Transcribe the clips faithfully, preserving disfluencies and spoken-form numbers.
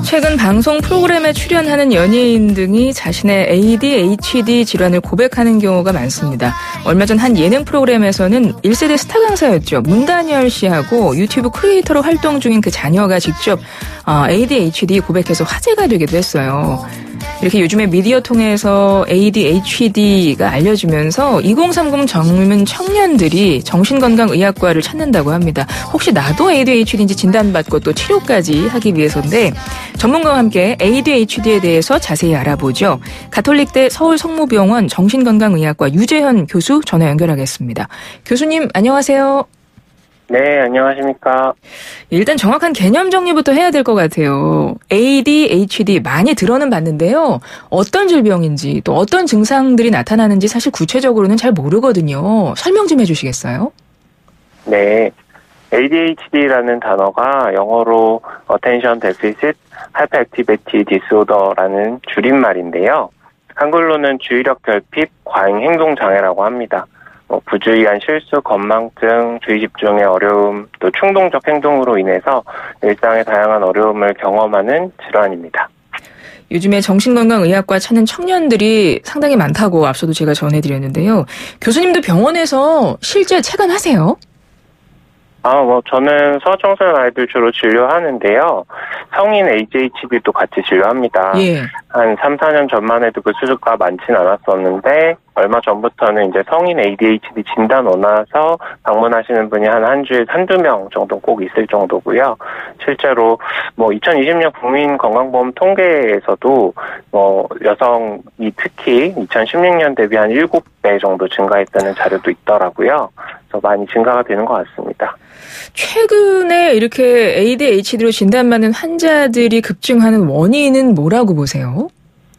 최근 방송 프로그램에 출연하는 연예인 등이 자신의 에이디에이치디 질환을 고백하는 경우가 많습니다. 얼마 전 한 예능 프로그램에서는 일 세대 스타 강사였죠. 문다니엘 씨하고 유튜브 크리에이터로 활동 중인 그 자녀가 직접 에이디에이치디 고백해서 화제가 되기도 했어요. 이렇게 요즘에 미디어 통해서 에이디에이치디가 알려지면서 이공삼공 젊은 청년들이 정신건강의학과를 찾는다고 합니다. 혹시 나도 에이디에이치디인지 진단받고 또 치료까지 하기 위해서인데 전문가와 함께 에이디에이치디에 대해서 자세히 알아보죠. 가톨릭대 서울성모병원 정신건강의학과 유재현 교수 전화 연결하겠습니다. 교수님 안녕하세요. 네, 안녕하십니까. 일단 정확한 개념 정리부터 해야 될 것 같아요. 에이디에이치디 많이 들어는 봤는데요. 어떤 질병인지 또 어떤 증상들이 나타나는지 사실 구체적으로는 잘 모르거든요. 설명 좀 해주시겠어요? 네, 에이디에이치디라는 단어가 영어로 Attention Deficit Hyperactivity Disorder라는 줄임말인데요. 한글로는 주의력 결핍, 과잉 행동 장애라고 합니다. 뭐 부주의한 실수, 건망증, 주의 집중의 어려움, 또 충동적 행동으로 인해서 일상의 다양한 어려움을 경험하는 질환입니다. 요즘에 정신건강의학과 찾는 청년들이 상당히 많다고 앞서도 제가 전해드렸는데요. 교수님도 병원에서 실제 체감하세요? 아, 뭐 저는 소아청소년 아이들 주로 진료하는데요. 성인 에이디에이치디도 같이 진료합니다. 예. 한 삼, 사 년 전만 해도 그 수주가 많진 않았었는데 얼마 전부터는 이제 성인 에이디에이치디 진단 원와서 방문하시는 분이 한 한 주에 한두 명 정도 꼭 있을 정도고요. 실제로 뭐 이천이십 년 국민건강보험 통계에서도 뭐 여성이 특히 이천십육 년 대비 한 일곱 배 정도 증가했다는 자료도 있더라고요. 그래서 많이 증가가 되는 것 같습니다. 최근에 이렇게 에이디에이치디로 진단받는 환자들이 급증하는 원인은 뭐라고 보세요?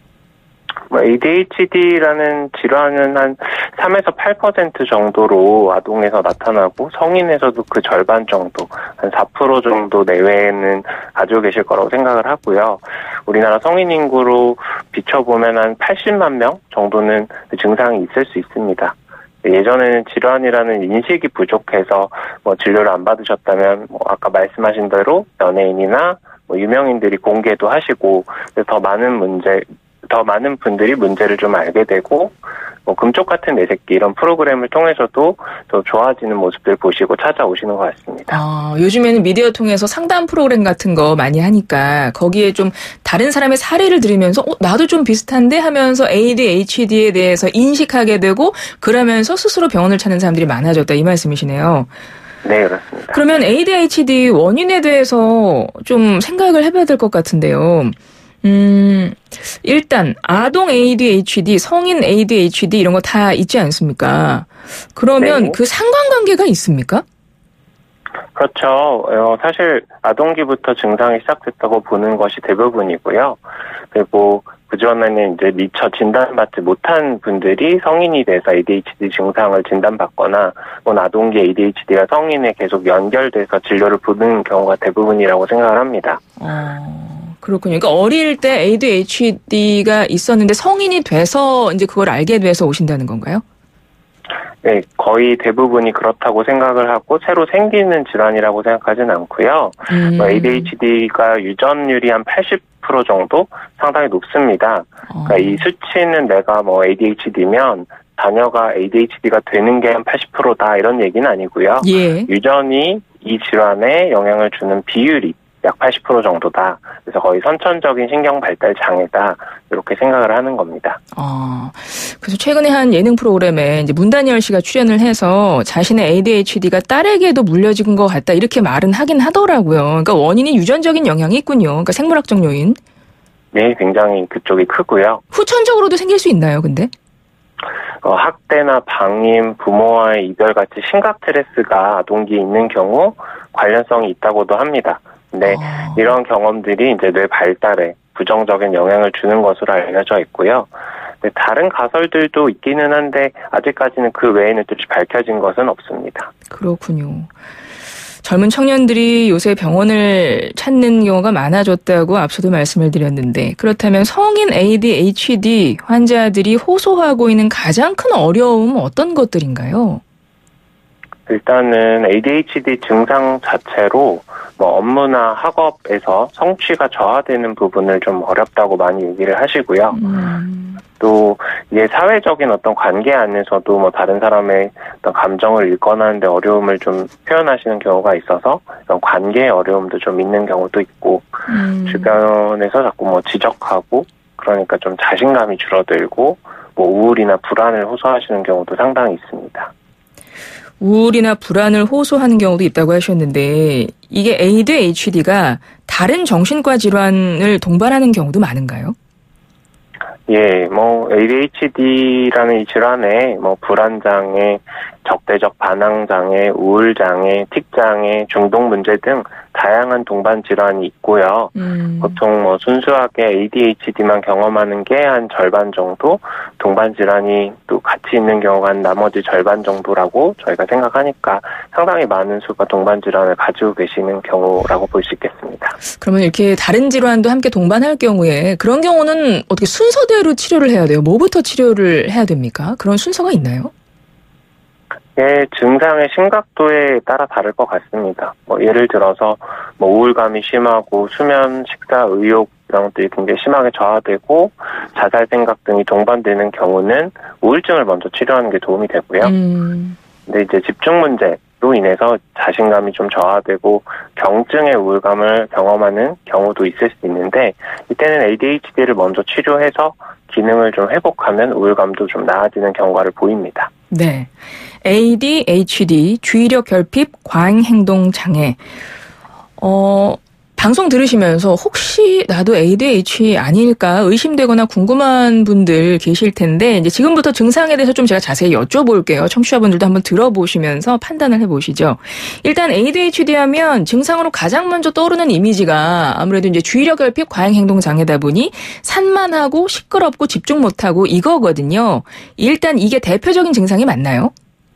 뭐 에이디에이치디라는 질환은 한 삼에서 팔 퍼센트 정도로 아동에서 나타나고 성인에서도 그 절반 정도, 한 사 퍼센트 정도 내외에는 가지고 계실 거라고 생각을 하고요. 우리나라 성인 인구로 비춰보면 한 팔십만 명 정도는 그 증상이 있을 수 있습니다. 예전에는 질환이라는 인식이 부족해서 뭐 진료를 안 받으셨다면 뭐 아까 말씀하신 대로 연예인이나 뭐 유명인들이 공개도 하시고 더 많은 문제, 더 많은 분들이 문제를 좀 알게 되고 뭐 금쪽 같은 내 새끼 이런 프로그램을 통해서도 더 좋아지는 모습들 보시고 찾아오시는 것 같습니다. 아, 요즘에는 미디어 통해서 상담 프로그램 같은 거 많이 하니까 거기에 좀 다른 사람의 사례를 들으면서 어, 나도 좀 비슷한데 하면서 에이디에이치디에 대해서 인식하게 되고 그러면서 스스로 병원을 찾는 사람들이 많아졌다 이 말씀이시네요. 네, 그렇습니다. 그러면 에이디에이치디 원인에 대해서 좀 생각을 해봐야 될 것 같은데요. 음, 일단 아동 에이디에이치디, 성인 에이디에이치디 이런 거 다 있지 않습니까? 그러면 네. 그 상관관계가 있습니까? 그렇죠. 어, 사실 아동기부터 증상이 시작됐다고 보는 것이 대부분이고요. 그리고 그전에는 이제 미처 진단받지 못한 분들이 성인이 돼서 에이디에이치디 증상을 진단받거나 혹은 아동기 에이디에이치디가 성인에 계속 연결돼서 진료를 받는 경우가 대부분이라고 생각을 합니다. 어... 그렇군요. 그러니까 어릴 때 에이디에이치디가 있었는데 성인이 돼서 이제 그걸 알게 돼서 오신다는 건가요? 네, 거의 대부분이 그렇다고 생각을 하고 새로 생기는 질환이라고 생각하진 않고요. 음. 에이디에이치디가 유전율이 한 팔십 퍼센트 정도 상당히 높습니다. 어. 그러니까 이 수치는 내가 뭐 에이디에이치디면 자녀가 에이디에이치디가 되는 게 한 팔십 퍼센트다 이런 얘기는 아니고요. 예. 유전이 이 질환에 영향을 주는 비율이 약 팔십 퍼센트 정도다. 그래서 거의 선천적인 신경 발달 장애다. 이렇게 생각을 하는 겁니다. 어, 그래서 최근에 한 예능 프로그램에 이제 문다니엘 씨가 출연을 해서 자신의 에이디에이치디가 딸에게도 물려진 것 같다. 이렇게 말은 하긴 하더라고요. 그러니까 원인이 유전적인 영향이 있군요. 그러니까 생물학적 요인. 네, 굉장히 그쪽이 크고요. 후천적으로도 생길 수 있나요, 근데? 어, 학대나 방임, 부모와의 이별 같이 심각 스트레스가 아동기에 있는 경우 관련성이 있다고도 합니다. 네, 아. 이런 경험들이 이제 뇌 발달에 부정적인 영향을 주는 것으로 알려져 있고요. 네, 다른 가설들도 있기는 한데 아직까지는 그 외에는 또 밝혀진 것은 없습니다. 그렇군요. 젊은 청년들이 요새 병원을 찾는 경우가 많아졌다고 앞서도 말씀을 드렸는데 그렇다면 성인 에이디에이치디 환자들이 호소하고 있는 가장 큰 어려움은 어떤 것들인가요? 일단은 에이디에이치디 증상 자체로 뭐 업무나 학업에서 성취가 저하되는 부분을 좀 어렵다고 많이 얘기를 하시고요. 음. 또 이게 사회적인 어떤 관계 안에서도 뭐 다른 사람의 어떤 감정을 읽거나 하는데 어려움을 좀 표현하시는 경우가 있어서 이런 관계의 어려움도 좀 있는 경우도 있고 음. 주변에서 자꾸 뭐 지적하고 그러니까 좀 자신감이 줄어들고 뭐 우울이나 불안을 호소하시는 경우도 상당히 있습니다. 우울이나 불안을 호소하는 경우도 있다고 하셨는데 이게 에이디에이치디가 다른 정신과 질환을 동반하는 경우도 많은가요? 예, 뭐 에이디에이치디라는 이 질환에 뭐 불안장애, 적대적 반항장애, 우울장애, 틱장애, 중독 문제 등 다양한 동반 질환이 있고요. 음. 보통 뭐 순수하게 에이디에이치디만 경험하는 게 한 절반 정도, 동반 질환이 또 같이 있는 경우가 한 나머지 절반 정도라고 저희가 생각하니까 상당히 많은 수가 동반 질환을 가지고 계시는 경우라고 볼 수 있겠습니다. 그러면 이렇게 다른 질환도 함께 동반할 경우에 그런 경우는 어떻게 순서대로 치료를 해야 돼요? 뭐부터 치료를 해야 됩니까? 그런 순서가 있나요? 예, 증상의 심각도에 따라 다를 것 같습니다. 뭐 예를 들어서 뭐 우울감이 심하고 수면, 식사, 의욕 이런 것들이 굉장히 심하게 저하되고 자살 생각 등이 동반되는 경우는 우울증을 먼저 치료하는 게 도움이 되고요. 음. 근데 이제 집중 문제로 인해서 자신감이 좀 저하되고 경증의 우울감을 경험하는 경우도 있을 수 있는데 이때는 에이디에이치디를 먼저 치료해서 기능을 좀 회복하면 우울감도 좀 나아지는 경과를 보입니다. 네. 에이디에이치디, 주의력 결핍 과잉행동 장애. 어, 방송 들으시면서 혹시 나도 에이디에이치 아닐까 의심되거나 궁금한 분들 계실 텐데 이제 지금부터 증상에 대해서 좀 제가 자세히 여쭤볼게요. 청취자분들도 한번 들어보시면서 판단을 해보시죠. 일단 에이디에이치디 하면 증상으로 가장 먼저 떠오르는 이미지가 아무래도 이제 주의력 결핍 과잉행동 장애다 보니 산만하고 시끄럽고 집중 못하고 이거거든요. 일단 이게 대표적인 증상이 맞나요?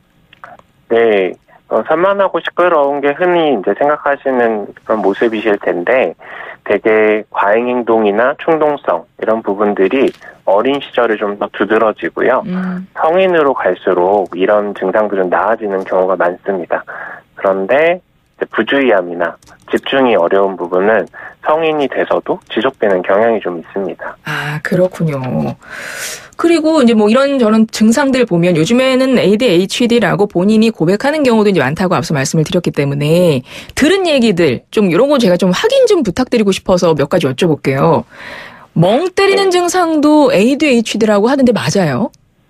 네. 어, 산만하고 시끄러운 게 흔히 이제 생각하시는 그런 모습이실 텐데, 되게 과잉행동이나 충동성, 이런 부분들이 어린 시절에 좀 더 두드러지고요. 음. 성인으로 갈수록 이런 증상들은 나아지는 경우가 많습니다. 그런데 이제 부주의함이나 집중이 어려운 부분은 성인이 돼서도 지속되는 경향이 좀 있습니다. 아, 그렇군요. 그리고 이제 뭐 이런저런 증상들 보면 요즘에는 에이디에이치디라고 본인이 고백하는 경우도 이제 많다고 앞서 말씀을 드렸기 때문에 들은 얘기들 좀 이런 거 제가 좀 확인 좀 부탁드리고 싶어서 몇 가지 여쭤볼게요. 멍 때리는 증상도 에이디에이치디라고 하는데 맞아요?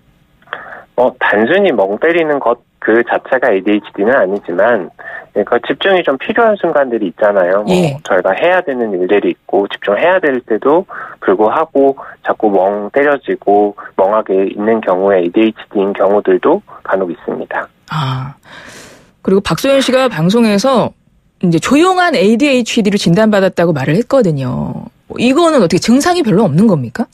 어, 단순히 멍 때리는 것 그 자체가 에이디에이치디는 아니지만 그러니까 집중이 좀 필요한 순간들이 있잖아요. 뭐 예. 저희가 해야 되는 일들이 있고 집중해야 될 때도 불구하고 자꾸 멍 때려지고 멍하게 있는 경우에 에이디에이치디인 경우들도 간혹 있습니다. 아, 그리고 박소연 씨가 방송에서 이제 조용한 에이디에이치디로 진단받았다고 말을 했거든요. 이거는 어떻게 증상이 별로 없는 겁니까?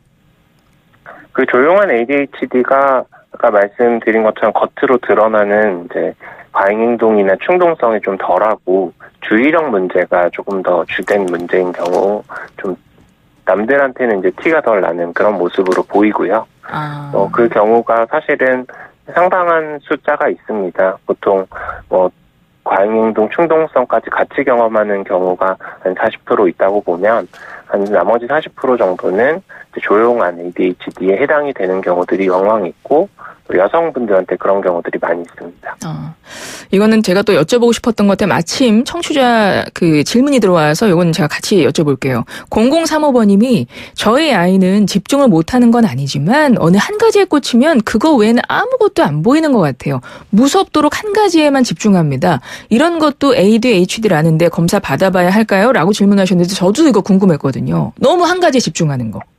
그 조용한 에이디에이치디가 아까 말씀드린 것처럼 겉으로 드러나는 이제 과잉행동이나 충동성이 좀 덜하고 주의력 문제가 조금 더 주된 문제인 경우 좀 남들한테는 이제 티가 덜 나는 그런 모습으로 보이고요. 아. 어, 그 경우가 사실은 상당한 숫자가 있습니다. 보통 뭐 과잉행동, 충동성까지 같이 경험하는 경우가 한 사십 퍼센트 있다고 보면 한 나머지 사십 퍼센트 정도는 조용한 에이디에이치디에 해당이 되는 경우들이 왕왕 있고 여성분들한테 그런 경우들이 많이 있습니다. 어, 이거는 제가 또 여쭤보고 싶었던 것 같아요. 마침 청취자 그 질문이 들어와서 이건 제가 같이 여쭤볼게요. 공공삼오 번님이 저희 아이는 집중을 못하는 건 아니지만 어느 한 가지에 꽂히면 그거 외에는 아무것도 안 보이는 것 같아요. 무섭도록 한 가지에만 집중합니다. 이런 것도 에이디에이치디라는데 검사 받아봐야 할까요? 라고 질문하셨는데 저도 이거 궁금했거든요. 너무 한 가지에 집중하는 거.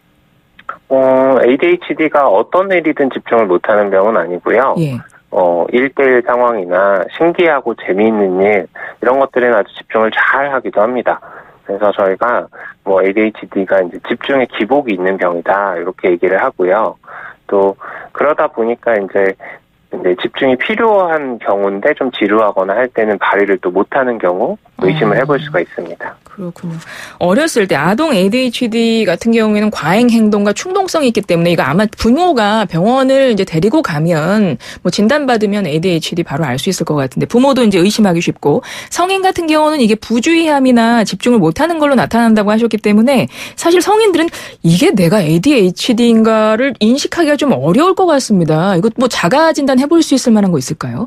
어, 에이디에이치디가 어떤 일이든 집중을 못하는 병은 아니고요. 예. 어, 일대일 상황이나 신기하고 재미있는 일, 이런 것들에는 아주 집중을 잘 하기도 합니다. 그래서 저희가 뭐 에이디에이치디가 이제 집중에 기복이 있는 병이다, 이렇게 얘기를 하고요. 또, 그러다 보니까 이제 네, 집중이 필요한 경우인데 좀 지루하거나 할 때는 발휘를 또 못하는 경우 의심을 해볼 수가 있습니다. 그렇군요. 어렸을 때 아동 에이디에이치디 같은 경우에는 과잉 행동과 충동성이 있기 때문에 이거 아마 부모가 병원을 이제 데리고 가면 뭐 진단받으면 에이디에이치디 바로 알 수 있을 것 같은데 부모도 이제 의심하기 쉽고 성인 같은 경우는 이게 부주의함이나 집중을 못하는 걸로 나타난다고 하셨기 때문에 사실 성인들은 이게 내가 에이디에이치디인가를 인식하기가 좀 어려울 것 같습니다. 이거 뭐 자가 진단 해볼 수 있을 만한 거 있을까요?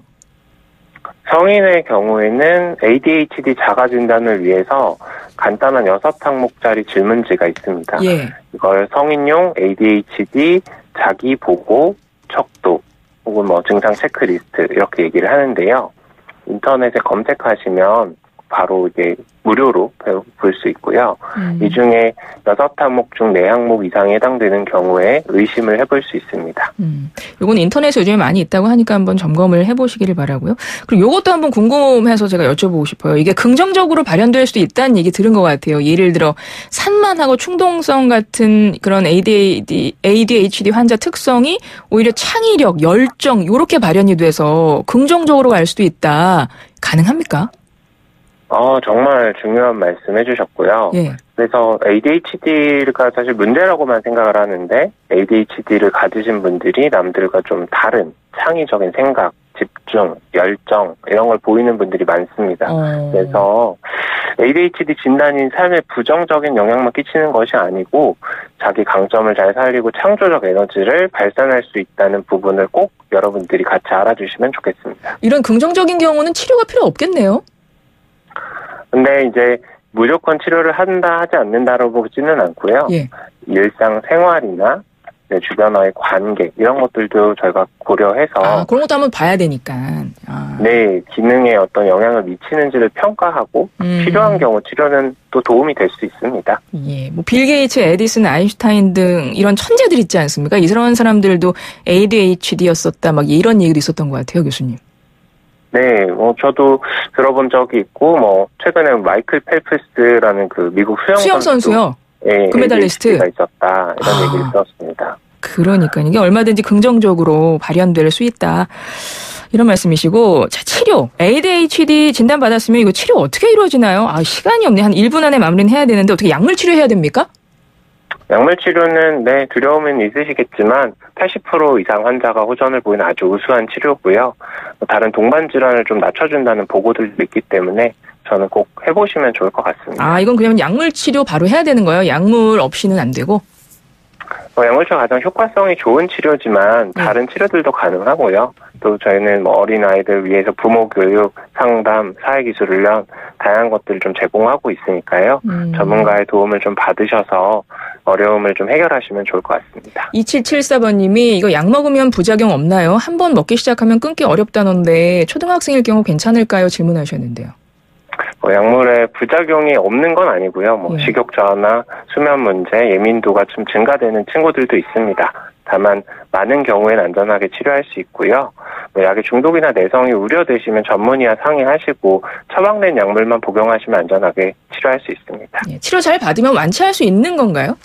성인의 경우에는 에이디에이치디 자가 진단을 위해서 간단한 여섯 항목짜리 질문지가 있습니다. 예. 이걸 성인용 에이디에이치디 자기 보고 척도 혹은 뭐 증상 체크리스트 이렇게 얘기를 하는데요. 인터넷에 검색하시면 바로 이게 무료로 볼 수 있고요. 음. 이 중에 여섯 항목 중 네 항목 이상에 해당되는 경우에 의심을 해볼 수 있습니다. 음. 이건 인터넷에 요즘에 많이 있다고 하니까 한번 점검을 해보시기를 바라고요. 그리고 이것도 한번 궁금해서 제가 여쭤보고 싶어요. 이게 긍정적으로 발현될 수도 있다는 얘기 들은 것 같아요. 예를 들어 산만하고 충동성 같은 그런 에이디에이디, 에이디에이치디 환자 특성이 오히려 창의력, 열정 이렇게 발현이 돼서 긍정적으로 갈 수도 있다. 가능합니까? 어, 정말 중요한 말씀 해주셨고요. 예. 그래서 에이디에이치디가 사실 문제라고만 생각을 하는데 에이디에이치디를 가지신 분들이 남들과 좀 다른 창의적인 생각, 집중, 열정 이런 걸 보이는 분들이 많습니다. 어. 그래서 에이디에이치디 진단이 삶에 부정적인 영향만 끼치는 것이 아니고 자기 강점을 잘 살리고 창조적 에너지를 발산할 수 있다는 부분을 꼭 여러분들이 같이 알아주시면 좋겠습니다. 이런 긍정적인 경우는 치료가 필요 없겠네요. 근데 이제 무조건 치료를 한다 하지 않는다라고 보지는 않고요. 예. 일상 생활이나 주변와의 관계 이런 것들도 저희가 고려해서 아, 그런 것도 한번 봐야 되니까. 아. 네, 기능에 어떤 영향을 미치는지를 평가하고 음. 필요한 경우 치료는 또 도움이 될 수 있습니다. 예, 뭐 빌 게이츠, 에디슨, 아인슈타인 등 이런 천재들 있지 않습니까? 이런 사람들도 에이디에이치디였었다 막 이런 얘기도 있었던 것 같아요, 교수님. 네, 뭐 저도 들어본 적이 있고 뭐 최근에 마이클 펠프스라는 그 미국 수영, 수영 선수요. 예, 금메달리스트 가 있었다 이런 아, 얘기를 들었습니다. 그러니까 이게 얼마든지 긍정적으로 발현될 수 있다 이런 말씀이시고 자 치료 에이디에이치디 진단 받았으면 이거 치료 어떻게 이루어지나요? 아 시간이 없네 한 일 분 안에 마무리는 해야 되는데 어떻게 약물 치료해야 됩니까? 약물 치료는 네 두려움은 있으시겠지만 팔십 퍼센트 이상 환자가 호전을 보이는 아주 우수한 치료고요. 다른 동반 질환을 좀 낮춰준다는 보고들도 있기 때문에 저는 꼭 해보시면 좋을 것 같습니다. 아 이건 그냥 약물 치료 바로 해야 되는 거예요? 약물 없이는 안 되고? 어, 약물치료가 가장 효과성이 좋은 치료지만 다른 네. 치료들도 가능하고요. 또 저희는 뭐 어린아이들 위해서 부모 교육, 상담, 사회기술 훈련 다양한 것들을 좀 제공하고 있으니까요. 음. 전문가의 도움을 좀 받으셔서 어려움을 좀 해결하시면 좋을 것 같습니다. 이칠칠사 번님이 이거 약 먹으면 부작용 없나요? 한 번 먹기 시작하면 끊기 어렵다던데 초등학생일 경우 괜찮을까요? 질문하셨는데요. 뭐 약물에 부작용이 없는 건 아니고요. 뭐 예. 식욕 저하나 수면 문제, 예민도가 좀 증가되는 친구들도 있습니다. 다만 많은 경우에는 안전하게 치료할 수 있고요. 뭐 약의 중독이나 내성이 우려되시면 전문의와 상의하시고 처방된 약물만 복용하시면 안전하게 치료할 수 있습니다. 예. 치료 잘 받으면 완치할 수 있는 건가요?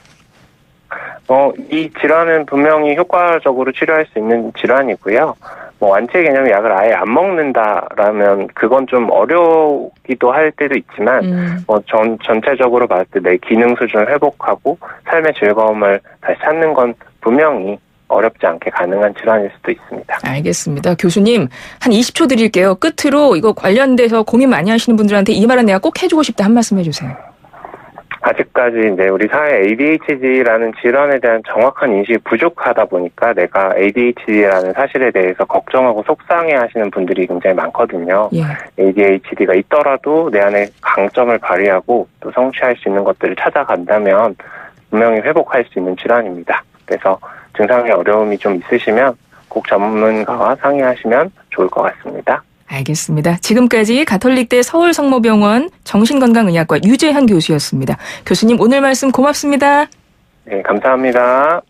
어, 이 질환은 분명히 효과적으로 치료할 수 있는 질환이고요. 뭐 완치의 개념이 약을 아예 안 먹는다라면 그건 좀 어려우기도 할 때도 있지만 음. 뭐 전, 전체적으로 봤을 때 내 기능 수준을 회복하고 삶의 즐거움을 다시 찾는 건 분명히 어렵지 않게 가능한 질환일 수도 있습니다. 알겠습니다. 교수님 한 이십 초 드릴게요. 끝으로 이거 관련돼서 고민 많이 하시는 분들한테 이 말은 내가 꼭 해주고 싶다 한 말씀 해주세요. 아직까지 이제 우리 사회 에이디에이치디라는 질환에 대한 정확한 인식이 부족하다 보니까 내가 에이디에이치디라는 사실에 대해서 걱정하고 속상해하시는 분들이 굉장히 많거든요. 예. 에이디에이치디가 있더라도 내 안에 강점을 발휘하고 또 성취할 수 있는 것들을 찾아간다면 분명히 회복할 수 있는 질환입니다. 그래서 증상에 어려움이 좀 있으시면 꼭 전문가와 상의하시면 좋을 것 같습니다. 알겠습니다. 지금까지 가톨릭대 서울성모병원 정신건강의학과 유재한 교수였습니다. 교수님 오늘 말씀 고맙습니다. 네, 감사합니다.